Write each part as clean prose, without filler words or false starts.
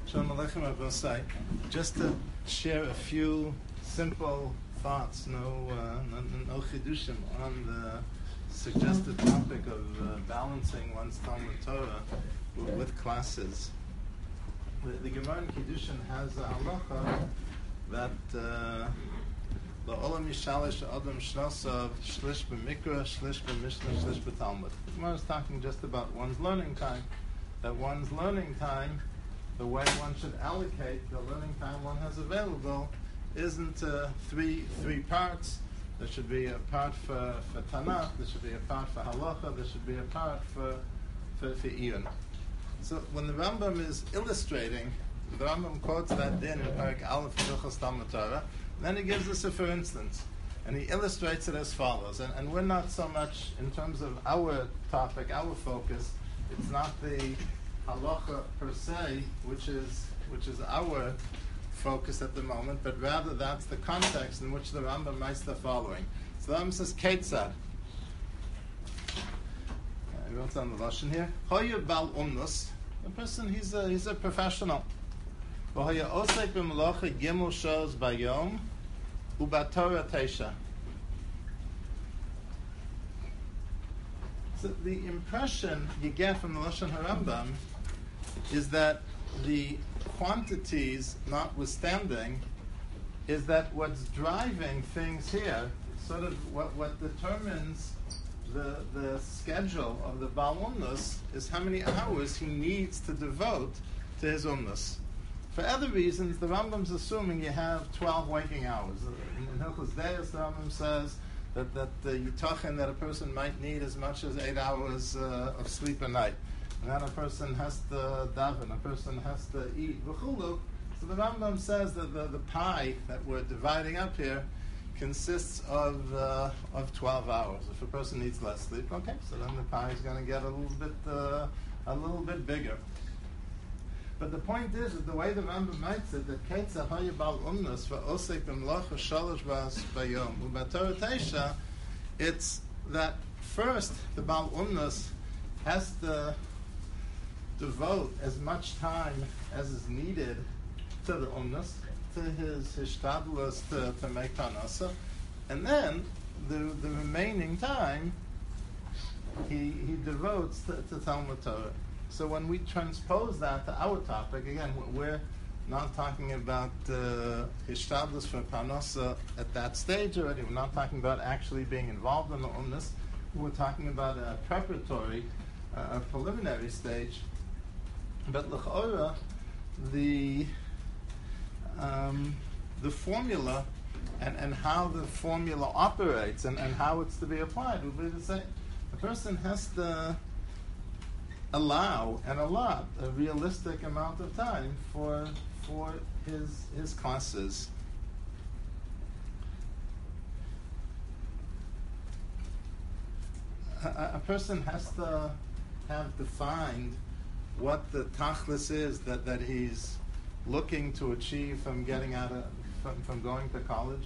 Shalom Aleichem, I will say, just to share a few simple thoughts, no chidushim, on the suggested topic of balancing one's Talmud Torah with classes. The Gemara in Kiddushin has a halacha that La'olam yishalish adam shnosav shlish b'mikra, shlish b'mishnah, shlish b'talmud. The Gemara is talking just about one's learning time. That one's learning time, the way one should allocate the learning time one has available, isn't three parts. There should be a part for Tanakh, there should be a part for Halacha, there should be a part for Iyun. So when the Rambam is illustrating, the Rambam quotes that din in Parak Aleph Hilchos Talmud Torah, then he gives us a for instance, and he illustrates it as follows. And we're not so much, in terms of our topic, our focus, it's not the halacha per se, which is our focus at the moment, but rather that's the context in which the Rambam writes the following. So the Rambam says, Ketzad. He wrote on the Lashon here. Hoya bal umnus. The person, he's a professional. Hoya osek b'melacha gimel shos bayom ubatorah teisha. So the impression you get from the Lashon HaRambam is that the quantities notwithstanding, is that what's driving things here, sort of what determines the schedule of the Baal Umnus is how many hours he needs to devote to his Umnus. For other reasons, the Rambam's assuming you have 12 waking hours. In Hilchos Deis, the Rambam says that Yitachin that a person might need as much as 8 hours of sleep a night. And then a person has to daven, a person has to eat, v'chulu. So the Rambam says that the pie that we're dividing up here consists of 12 hours. If a person needs less sleep, okay, so then the pie is going to get a little bit bigger. But the point is that the way the Rambam writes it, that Ketzah Hoya Bal Umnus v'osek b'melacha shalosh b'as bayom u'batorah teisha, it's that first the Bal Umnus has to devote as much time as is needed to the Umnus, to his hishtadlus to make Tanasa, and then the remaining time he devotes to Talmud Torah. So when we transpose that to our topic, again, we're not talking about hishtadlus for Tanasa at that stage already. We're not talking about actually being involved in the Umnus. We're talking about a preparatory, a preliminary stage. But l'chora, the formula and how the formula operates and how it's to be applied will be the same. A person has to allow and allot a realistic amount of time for his classes. A person has to have defined what the tachlis is that he's looking to achieve from getting from going to college.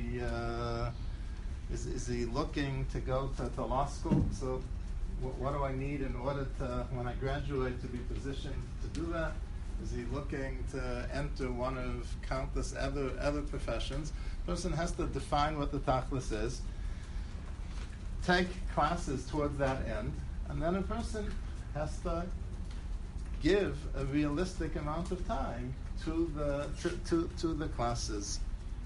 Is he looking to go to law school? So what do I need in order to, when I graduate, to be positioned to do that? Is he looking to enter one of countless other professions? A person has to define what the tachlis is, take classes towards that end, and then a person has to give a realistic amount of time to the classes.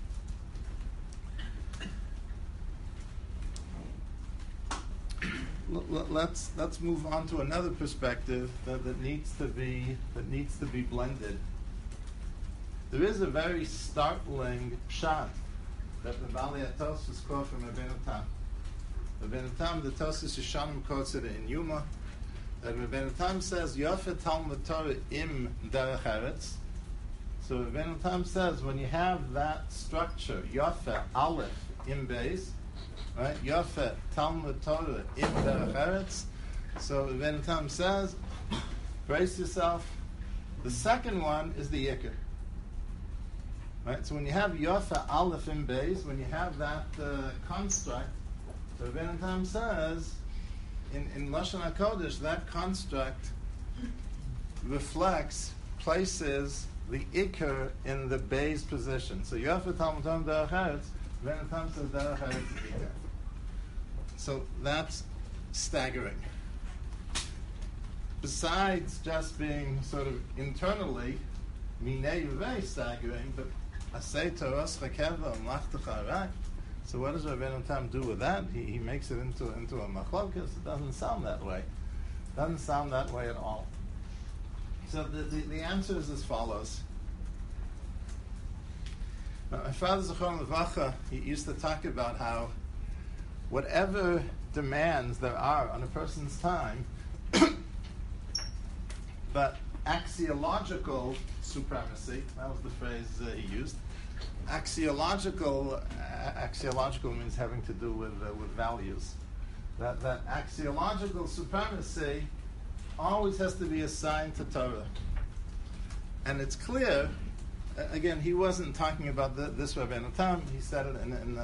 Let's move on to another perspective that needs to be blended. There is a very startling pshat that the Bali Tosfos quote from Rabbeinu Tam. Rabbeinu Tam, the Tosfos Yeshanim quotes it in Yuma. Rabbeinu Tam says, Yafet Talmud Torah im derech eretz. So Rabbeinu Tam says, when you have that structure, Yafet Aleph im beis, right? Yafet Talmud Torah im derech eretz. So Rabbeinu Tam says, brace yourself. The second one is the Yikr. Right? So when you have Yafet Aleph im beis, when you have that construct, so Rabbeinu Tam says, in Lashon HaKodesh, that construct reflects places the ikr in the base position. So you have to Talmud Torah derech eretz, when it comes to derech eretz ikr. So that's staggering. Besides just being sort of internally minei very staggering, but asay Toras chakeva umlachtecha arai. So what does Rabbeinu Tam do with that? He makes it into a machlokas. It doesn't sound that way. Doesn't sound that way at all. So the answer is as follows. Now, my father Zichron Levacha, he used to talk about how whatever demands there are on a person's time, but axiological supremacy, that was the phrase he used. Axiological means having to do with values. That axiological supremacy always has to be assigned to Torah. And it's clear, again, he wasn't talking about this Rabbeinu Tam, he said it in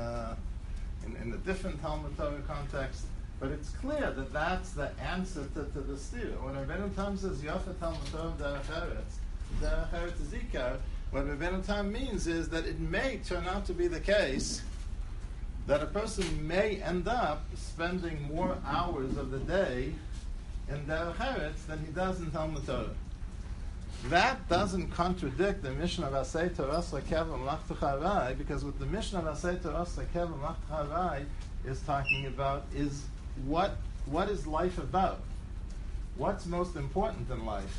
a different Talmud Torah context, but it's clear that that's the answer to the stira. When Rabbeinu Tam says, Yofa Talmud Torah derech eretz is ikar, what Rabbeinu Tam means is that it may turn out to be the case that a person may end up spending more hours of the day in derech eretz than he does in Talmud Torah. That doesn't contradict the mission of Asay Torah Lakev L'Mlachtecha Arai, because what the mission of Asay Torah Lakev L'Mlachtecha Arai is talking about is what is life about? What's most important in life?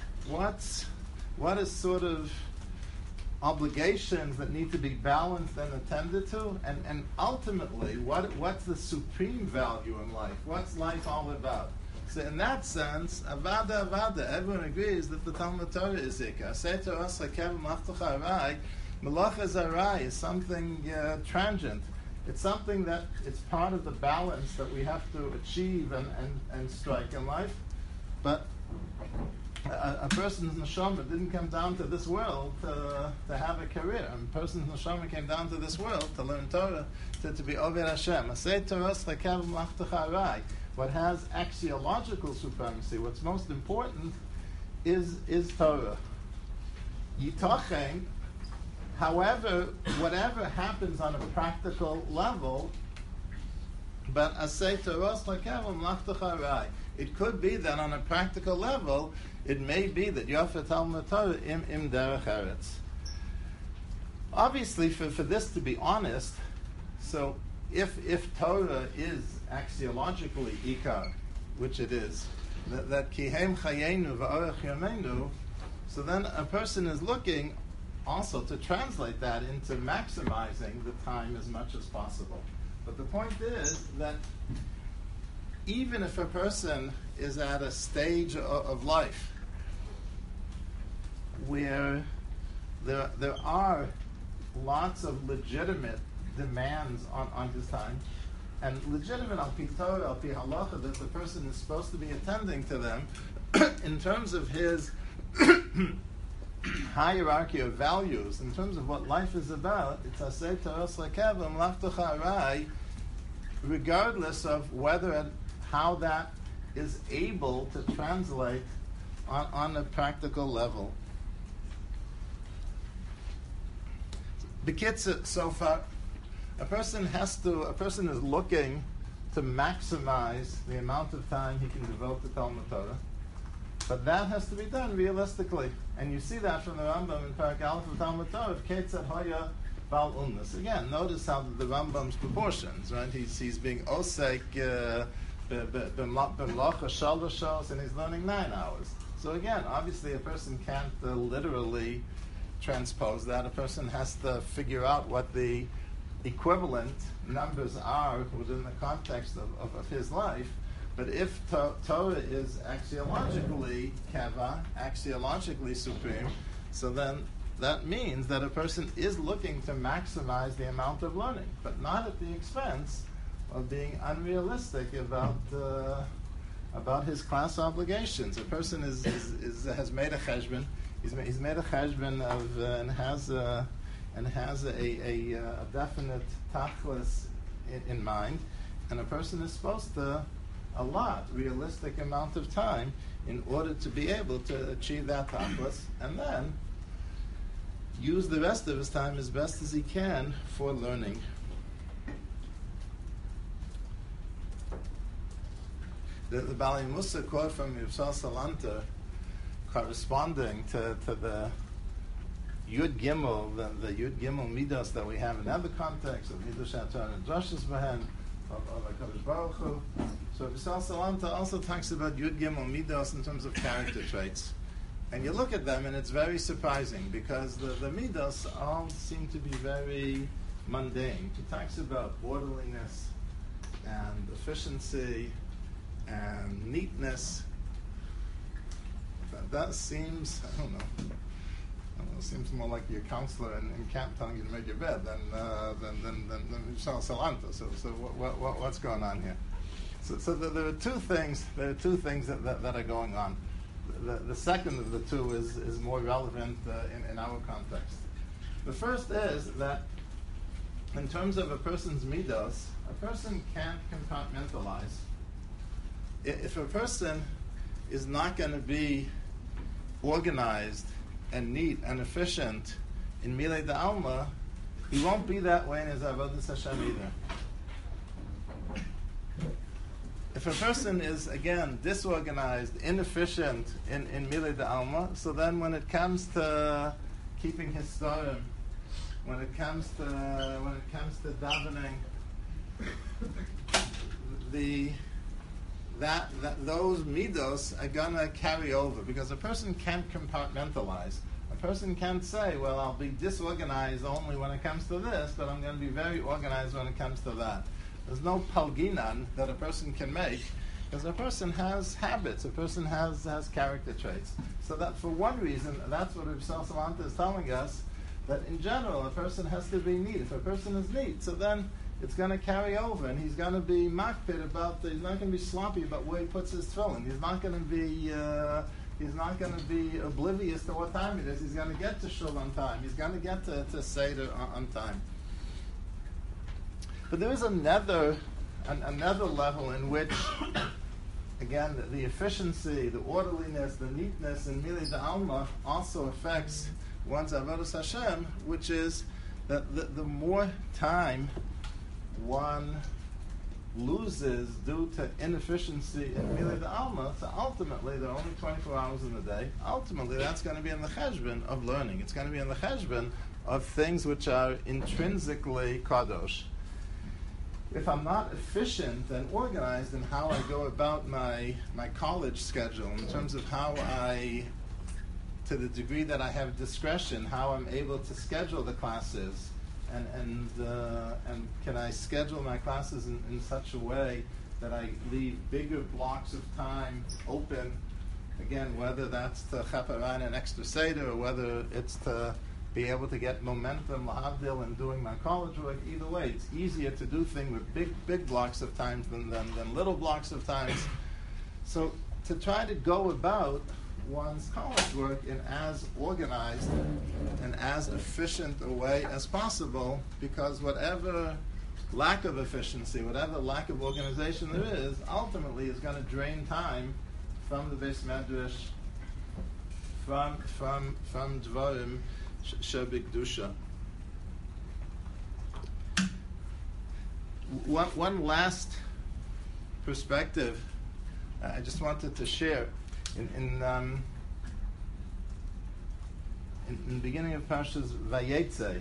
What is sort of obligations that need to be balanced and attended to, and ultimately, what's the supreme value in life? What's life all about? So in that sense, avada, everyone agrees that the Talmud Torah is ikar. Asay Torah Lakev L'Mlachtecha Arai, Malacha Zarai is something transient. It's something that it's part of the balance that we have to achieve and strike in life. But a person's neshama didn't come down to this world to have a career. A person's neshama came down to this world to learn Torah, to be Oved Hashem. Asay Torah Lakev L'Mlachtecha Arai. What has axiological supremacy, what's most important, is Torah. Yitochen, however, whatever happens on a practical level, but Asay Torah Lakev L'Mlachtecha Arai. It could be that on a practical level, it may be that Yofa Talmud Torah im derech eretz. Obviously, for this to be honest, so if Torah is axiologically ikar, which it is, that kihem chayenu v'orech yomenu, so then a person is looking also to translate that into maximizing the time as much as possible. But the point is that even if a person is at a stage of life where there are lots of legitimate demands on his time, and legitimate al pi Torah, al pi halacha, that the person is supposed to be attending to them, in terms of his hierarchy of values, in terms of what life is about, it's Asay Torah Lakev L'Mlachtecha Arai, regardless of whether and how that is able to translate on a practical level. B'kitzur, so far, a person is looking to maximize the amount of time he can devote to Talmud Torah, but that has to be done realistically. And you see that from the Rambam in Parak Aleph of Talmud Torah, Ketzad Hoya Bal Umnus. Again, notice how the Rambam's proportions, right? He's being osek b'mlacha shalosh shos, and he's learning 9 hours. So again, obviously a person can't literally transpose that. A person has to figure out what the equivalent numbers are within the context of his life. But if Torah is axiologically kava, axiologically supreme, so then that means that a person is looking to maximize the amount of learning, but not at the expense of being unrealistic about his class obligations. A person has made a cheshbon. He's made a cheshbon of and has a definite tachlis in mind, and a person is supposed to allot realistic amount of time in order to be able to achieve that tachlis, and then use the rest of his time as best as he can for learning. The Bali Musa quote from Yivsal Salanter, corresponding to the Yud Gimel, the Yud Gimel Midos that we have in other contexts, of Midos Shatar and Drashas Behen, of HaKadosh Baruch Hu. So Yivsal Salanter also talks about Yud Gimel Midos in terms of character traits. And you look at them and it's very surprising because the Midos all seem to be very mundane. He talks about orderliness and efficiency and neatness. That seems, I don't know, seems more like your counselor in camp telling you to make your bed than Yivsal Salanter. So what's going on here? So there are two things. There are two things that are going on. The second of the two is more relevant in our context. The first is that in terms of a person's midos, a person can't compartmentalize. If a person is not going to be organized and neat and efficient in Milei D'Alma, he won't be that way in his Avodas Hashem either. If a person is, again, disorganized, inefficient in Milei D'Alma, so then when it comes to keeping his Storim, when it comes to davening, those midos are going to carry over because a person can't compartmentalize. A person can't say, well, I'll be disorganized only when it comes to this, but I'm going to be very organized when it comes to that. There's no palginan that a person can make because a person has habits, a person has character traits. So that for one reason, that's what Yivsal Salanter is telling us, that in general a person has to be neat. If a person is neat, so then it's going to carry over, and he's going to be makpid about. He's not going to be sloppy about where he puts his tefillin. He's not going to be. He's not going to be oblivious to what time it is. He's going to get to shul on time. He's going to get to seder on time. But there is another level in which, again, the efficiency, the orderliness, the neatness in Milei D'Alma also affects one's Avodas Hashem, which is that the more time one loses due to inefficiency in Milei D'Alma, so ultimately there are only 24 hours in the day. Ultimately, that's going to be in the cheshbon of learning. It's going to be in the cheshbon of things which are intrinsically kadosh. If I'm not efficient and organized in how I go about my college schedule, in terms of how I, to the degree that I have discretion, how I'm able to schedule the classes, and can I schedule my classes in such a way that I leave bigger blocks of time open, again, whether that's to chaparan and extra seder, or whether it's to be able to get momentum, lahavdil, in doing my college work. Either way, it's easier to do things with big blocks of time than little blocks of time. So to try to go about one's college work in as organized and as efficient a way as possible, because whatever lack of efficiency, whatever lack of organization there is, ultimately is going to drain time from the Beis Medrash, from Dvarim Shebikdusha. One last perspective I just wanted to share. In the beginning of Parshas Vayetze,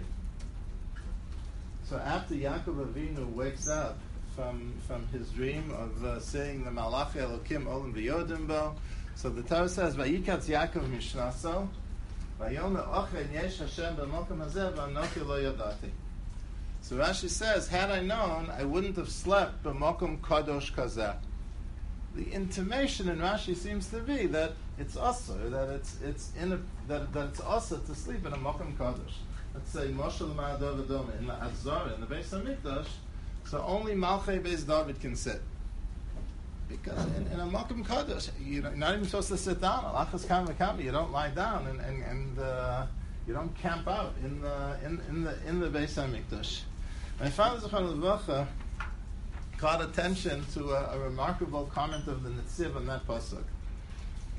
so after Yaakov Avinu wakes up from his dream of seeing the Malach Elokim Olim V'Yodim Bo, so the Torah says, Vayikatz Yaakov Mishnaso, Vayomer Ochen Yesh Hashem B'Mokom Hazeh V'Anochi Lo Yadati. So Rashi says, had I known, I wouldn't have slept B'Mokom Kadosh Kazeh. The intimation in Rashi seems to be that it's also that it's also to sleep in a Mokom Kadosh. Let's say Moshel Ma'adov Adom in the Azor in the Beis Hamikdash, so only Malchei Beis David can sit. Because in a Mokom Kadosh, you're not even supposed to sit down. Alachas Kama, you don't lie down and you don't camp out in the Beis Hamikdash. My father Zechron Levacha caught attention to a remarkable comment of the Netziv on that pasuk.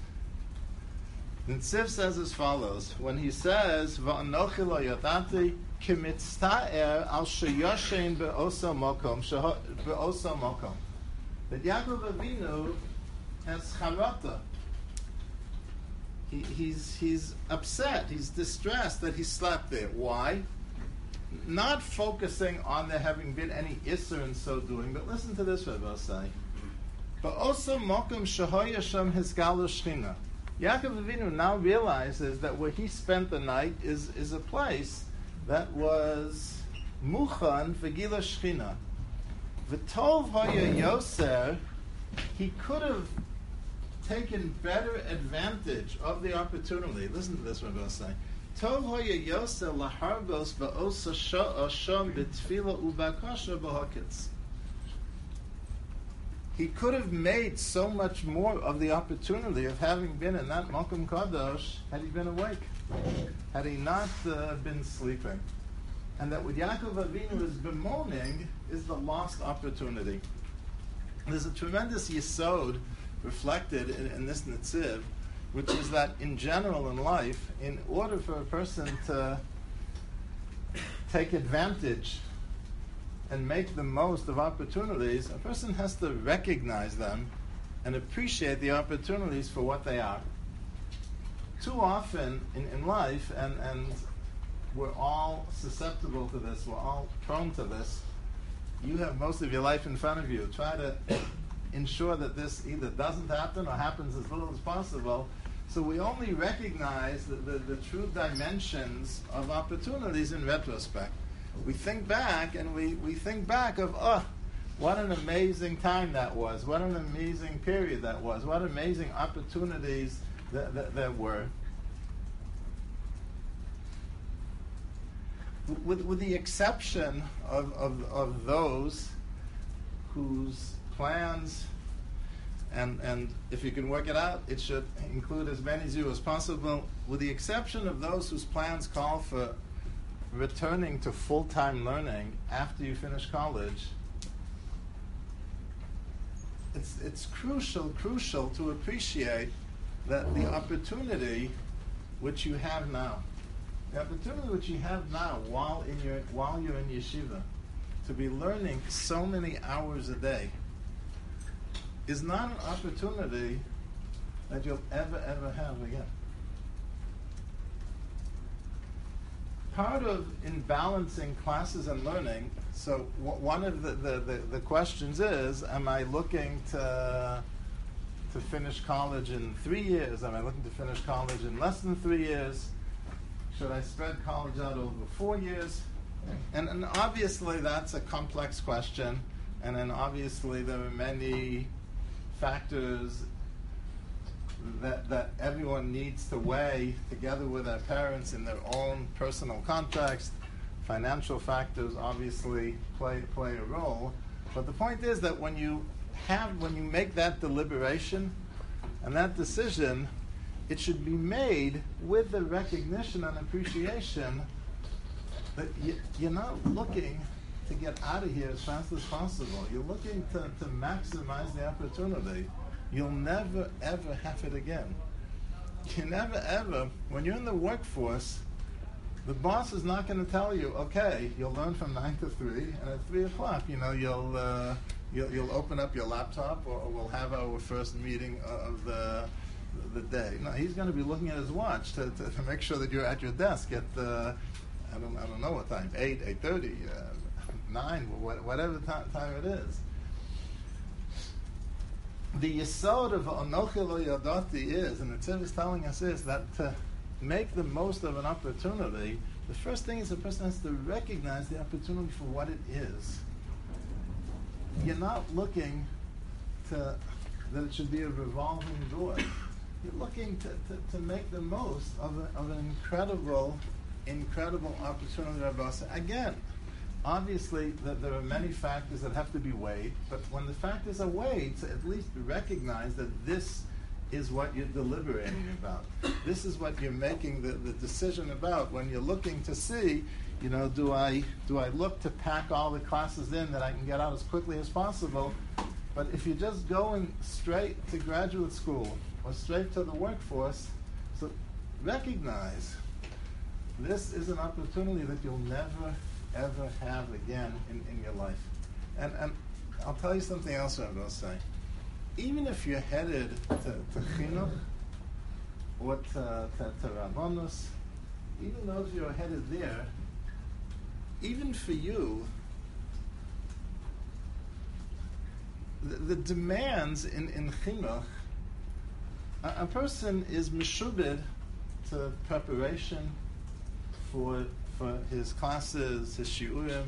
The Tziv says as follows, when he says, Va'anochi lo yadati kimitzta'er al sheyoshen be'oso mokom, that Yaakov Avinu has charata. He's upset, he's distressed that he slept there. Why? Not focusing on there having been any isser in so doing, but listen to this, Rabbi say. Be'oso mokom shehoya shem hisgalu shchina. Yaakov Avinu now realizes that where he spent the night is a place that was muchan v'gila shchina. V'tov hoya yoser, he could have taken better advantage of the opportunity. Listen to this, Rabbi say. Tov hoya yoser laharbos v'osa shom b'tfila ubakasha b'hoketz. He could have made so much more of the opportunity of having been in that Malkum Kadosh had he been awake, had he not been sleeping. And that what Yaakov Avinu is bemoaning is the lost opportunity. There's a tremendous yesod reflected in this Netziv, which is that in general in life, in order for a person to take advantage and make the most of opportunities, a person has to recognize them and appreciate the opportunities for what they are. Too often in life, and we're all susceptible to this, we're all prone to this, you have most of your life in front of you. Try to ensure that this either doesn't happen or happens as little as possible. So we only recognize the true dimensions of opportunities in retrospect. We think back and we think back of, what an amazing time that was, what an amazing period that was, what amazing opportunities that there were. With the exception of those whose plans, and if you can work it out, it should include as many as you as possible, with the exception of those whose plans call for returning to full-time learning after you finish college, it's crucial to appreciate that the opportunity which you have now, while you're in yeshiva, to be learning so many hours a day, is not an opportunity that you'll ever have again. Part of in balancing classes and learning, so one of the questions is, am I looking to finish college in 3 years? Am I looking to finish college in less than 3 years? Should I spread college out over 4 years? And obviously that's a complex question, and then obviously there are many factors that everyone needs to weigh together with their parents in their own personal context. Financial factors obviously play a role, but the point is that when you make that deliberation and that decision, it should be made with the recognition and appreciation that you're not looking to get out of here as fast as possible. You're looking to maximize the opportunity. You'll never, ever have it again. You never, ever, when you're in the workforce, the boss is not going to tell you, okay, you'll learn from 9 to 3, and at 3 o'clock, you'll open up your laptop, or we'll have our first meeting of the day. No, he's going to be looking at his watch to make sure that you're at your desk at I don't know what time, 8, 8:30, 9, whatever time it is. The yesod of Anochi lo yadati is, and the Tzivah is telling us, is that to make the most of an opportunity, the first thing is a person has to recognize the opportunity for what it is. You're not looking that it should be a revolving door. You're looking to make the most of an incredible opportunity. Again, obviously, there are many factors that have to be weighed, but when the factors are weighed, to at least recognize that this is what you're deliberating about. This is what you're making the decision about when you're looking to see, do I look to pack all the classes in that I can get out as quickly as possible? But if you're just going straight to graduate school or straight to the workforce, So recognize this is an opportunity that you'll never, ever have again in your life. And I'll tell you something else I'm going to say. Even if you're headed to Chinuch or to Rabbanus, even though if you're headed there, even for you, the demands in Chinuch, a person is meshubed to preparation for his classes, his shiurim.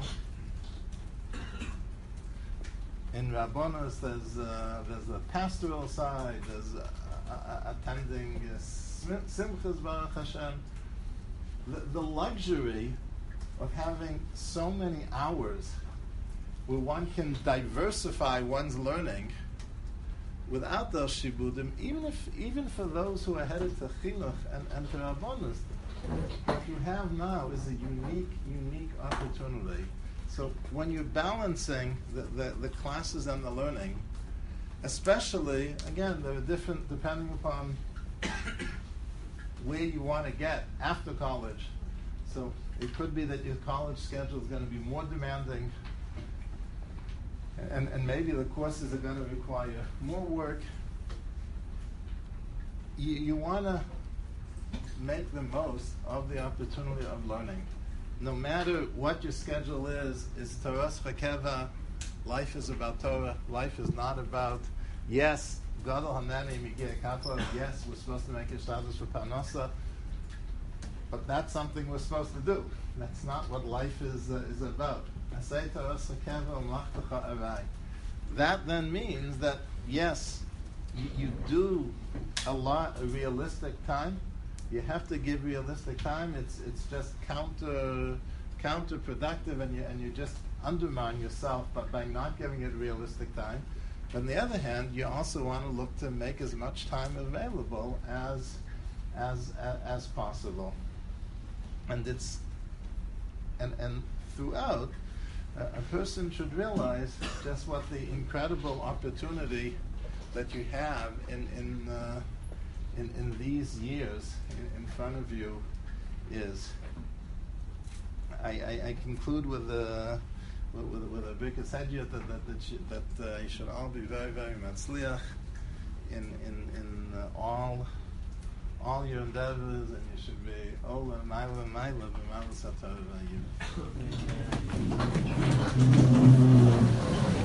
In Rabbanos, there's a pastoral side, there's attending Simchas Baruch Hashem. The luxury of having so many hours where one can diversify one's learning without those shibudim, even for those who are headed to Chinuch and to Rabbanos, what you have now is a unique opportunity. So when you're balancing the classes and the learning, especially, again, they're different depending upon where you want to get after college. So it could be that your college schedule is going to be more demanding, and maybe the courses are going to require more work. You want to make the most of the opportunity of learning. No matter what your schedule is Torah Chakeva. Life is about Torah. Life is not about, yes, Gadol Hanani Migia Kappa, yes, we're supposed to make a Shabbos for Parnasa, but that's something we're supposed to do. That's not what life is about. That then means that, yes, you do a realistic time. You have to give realistic time. It's just counterproductive, and you just undermine yourself by not giving it realistic time. But on the other hand, you also want to look to make as much time available as possible. And throughout, a person should realize just what the incredible opportunity that you have in these years in front of you is. I conclude with a Birkas Hediyot that you should all be very, very matzliach in all your endeavors, and you should be ola ma'ila b'ma'ila satar v'ayim.